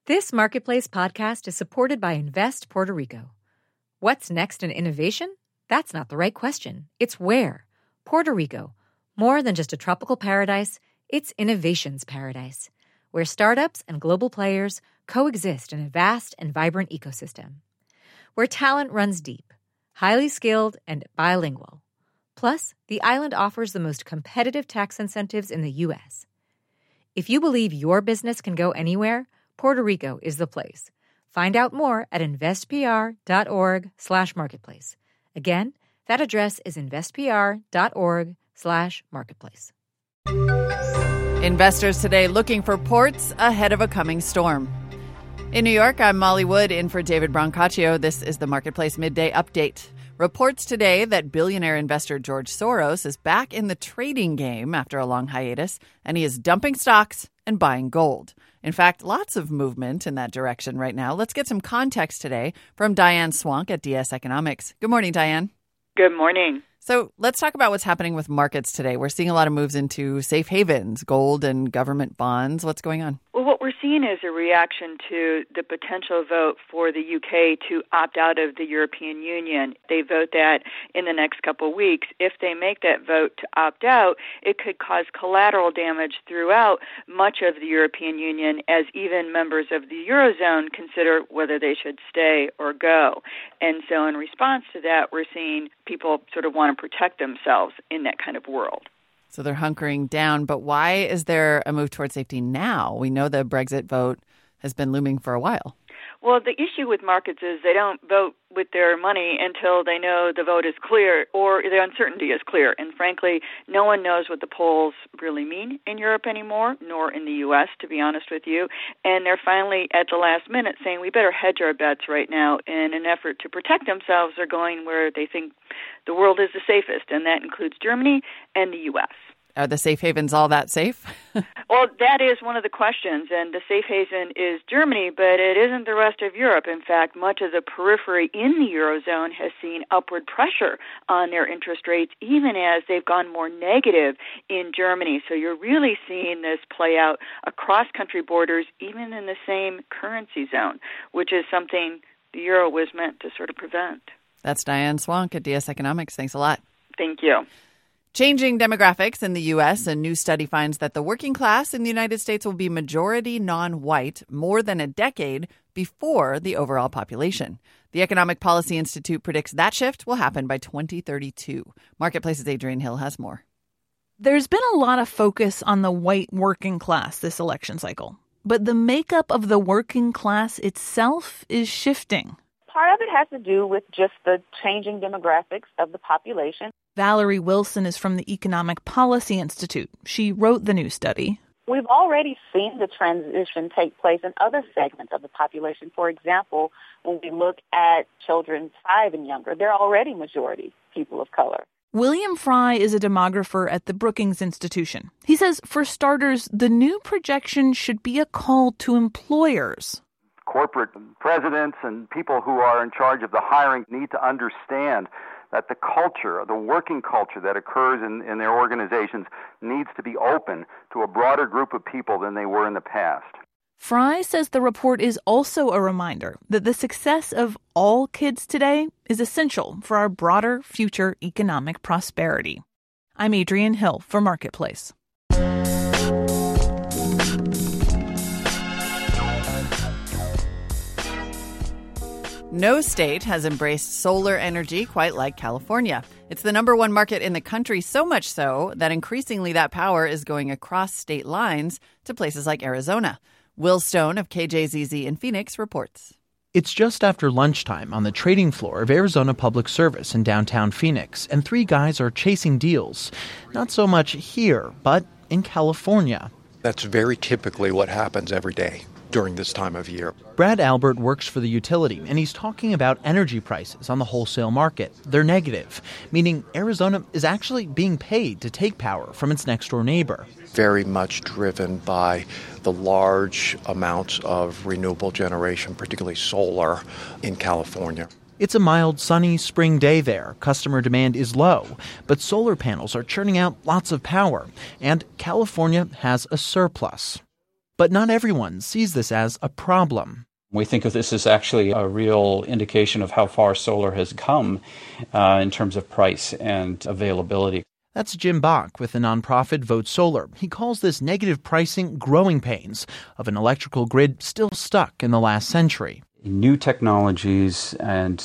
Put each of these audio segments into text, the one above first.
This Marketplace podcast is supported by Invest Puerto Rico. What's next in innovation? That's not the right question. It's where. Puerto Rico. More than just a tropical paradise, it's innovation's paradise, where startups and global players coexist in a vast and vibrant ecosystem. Where talent runs deep, highly skilled, and bilingual. Plus, the island offers the most competitive tax incentives in the U.S. If you believe your business can go anywhere, Puerto Rico is the place. Find out more at investpr.org/marketplace. Again, that address is investpr.org/marketplace. Investors today looking for ports ahead of a coming storm. In New York, I'm Molly Wood in for David Brancaccio. This is the Marketplace Midday Update. Reports today that billionaire investor George Soros is back in the trading game after a long hiatus, and he is dumping stocks and buying gold. In fact, lots of movement in that direction right now. Let's get some context today from Diane Swank at DS Economics. Good morning, Diane. Good morning. So let's talk about what's happening with markets today. We're seeing a lot of moves into safe havens, gold and government bonds. What's going on? Well, what we're seeing is a reaction to the potential vote for the UK to opt out of the European Union. They vote that in the next couple of weeks. If they make that vote to opt out, it could cause collateral damage throughout much of the European Union as even members of the Eurozone consider whether they should stay or go. And so in response to that, we're seeing people sort of want to protect themselves in that kind of world. So they're hunkering down. But why is there a move toward safety now? We know the Brexit vote has been looming for a while. Well, the issue with markets is they don't vote with their money until they know the vote is clear or the uncertainty is clear. And frankly, no one knows what the polls really mean in Europe anymore, nor in the U.S., to be honest with you. And they're finally at the last minute saying we better hedge our bets right now in an effort to protect themselves. They're going where they think the world is the safest, and that includes Germany and the U.S. Are the safe havens all that safe? Well, that is one of the questions, and the safe haven is Germany, but it isn't the rest of Europe. In fact, much of the periphery in the Eurozone has seen upward pressure on their interest rates, even as they've gone more negative in Germany. So you're really seeing this play out across country borders, even in the same currency zone, which is something the euro was meant to sort of prevent. That's Diane Swank at DS Economics. Thanks a lot. Thank you. Changing demographics in the U.S., a new study finds that the working class in the United States will be majority non-white more than a decade before the overall population. The Economic Policy Institute predicts that shift will happen by 2032. Marketplace's Adrienne Hill has more. There's been a lot of focus on the white working class this election cycle, but the makeup of the working class itself is shifting. Part of it has to do with just the changing demographics of the population. Valerie Wilson is from the Economic Policy Institute. She wrote the new study. We've already seen the transition take place in other segments of the population. For example, when we look at children 5 and younger, they're already majority people of color. William Fry is a demographer at the Brookings Institution. He says, for starters, the new projection should be a call to employers. Corporate presidents and people who are in charge of the hiring need to understand that the culture, the working culture that occurs in their organizations needs to be open to a broader group of people than they were in the past. Fry says the report is also a reminder that the success of all kids today is essential for our broader future economic prosperity. I'm Adrienne Hill for Marketplace. No state has embraced solar energy quite like California. It's the number one market in the country, so much so that increasingly that power is going across state lines to places like Arizona. Will Stone of KJZZ in Phoenix reports. It's just after lunchtime on the trading floor of Arizona Public Service in downtown Phoenix, and 3 guys are chasing deals. Not so much here, but in California. That's very typically what happens every day during this time of year. Brad Albert works for the utility, and he's talking about energy prices on the wholesale market. They're negative, meaning Arizona is actually being paid to take power from its next-door neighbor. Very much driven by the large amounts of renewable generation, particularly solar, in California. It's a mild, sunny spring day there. Customer demand is low, but solar panels are churning out lots of power, and California has a surplus. But not everyone sees this as a problem. We think of this as actually a real indication of how far solar has come in terms of price and availability. That's Jim Bach with the nonprofit Vote Solar. He calls this negative pricing growing pains of an electrical grid still stuck in the last century. New technologies and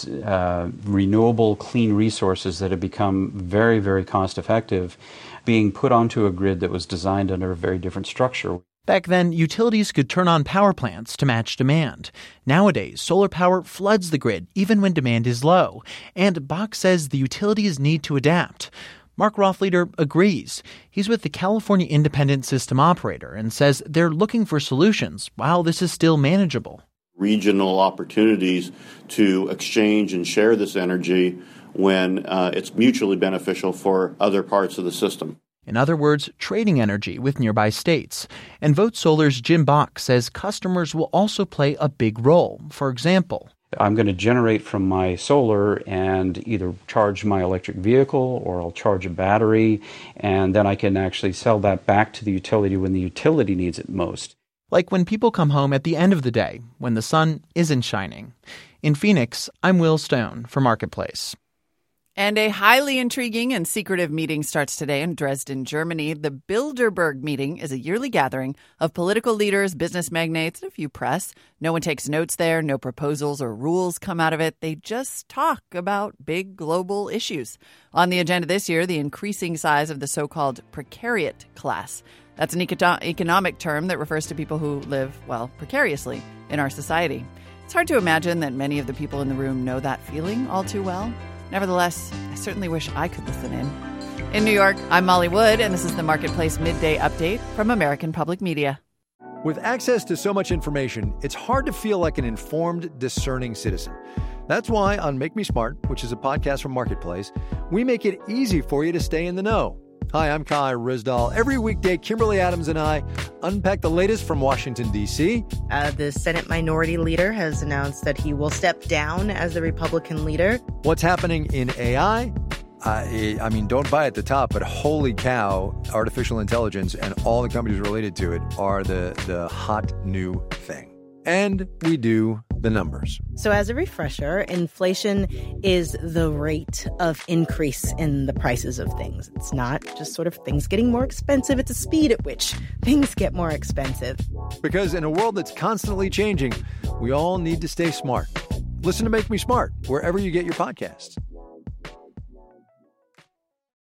renewable clean resources that have become very, very cost effective being put onto a grid that was designed under a very different structure. Back then, utilities could turn on power plants to match demand. Nowadays, solar power floods the grid even when demand is low. And Bach says the utilities need to adapt. Mark Rothleader agrees. He's with the California Independent System Operator and says they're looking for solutions while this is still manageable. Regional opportunities to exchange and share this energy when it's mutually beneficial for other parts of the system. In other words, trading energy with nearby states. And Vote Solar's Jim Bach says customers will also play a big role. For example, I'm going to generate from my solar and either charge my electric vehicle or I'll charge a battery, and then I can actually sell that back to the utility when the utility needs it most. Like when people come home at the end of the day, when the sun isn't shining. In Phoenix, I'm Will Stone for Marketplace. And a highly intriguing and secretive meeting starts today in Dresden, Germany. The Bilderberg meeting is a yearly gathering of political leaders, business magnates, and a few press. No one takes notes there. No proposals or rules come out of it. They just talk about big global issues. On the agenda this year, the increasing size of the so-called precariat class. That's an economic term that refers to people who live, well, precariously in our society. It's hard to imagine that many of the people in the room know that feeling all too well. Nevertheless, I certainly wish I could listen in. In New York, I'm Molly Wood, and this is the Marketplace Midday Update from American Public Media. With access to so much information, it's hard to feel like an informed, discerning citizen. That's why on Make Me Smart, which is a podcast from Marketplace, we make it easy for you to stay in the know. Hi, I'm Kai Rizdal. Every weekday, Kimberly Adams and I unpack the latest from Washington, D.C. The Senate Minority Leader has announced that he will step down as the Republican leader. What's happening in AI? I mean, don't buy at the top, but holy cow, artificial intelligence and all the companies related to it are the hot new thing. And we do the numbers. So as a refresher, inflation is the rate of increase in the prices of things. It's not just sort of things getting more expensive. It's a speed at which things get more expensive. Because in a world that's constantly changing, we all need to stay smart. Listen to Make Me Smart wherever you get your podcasts.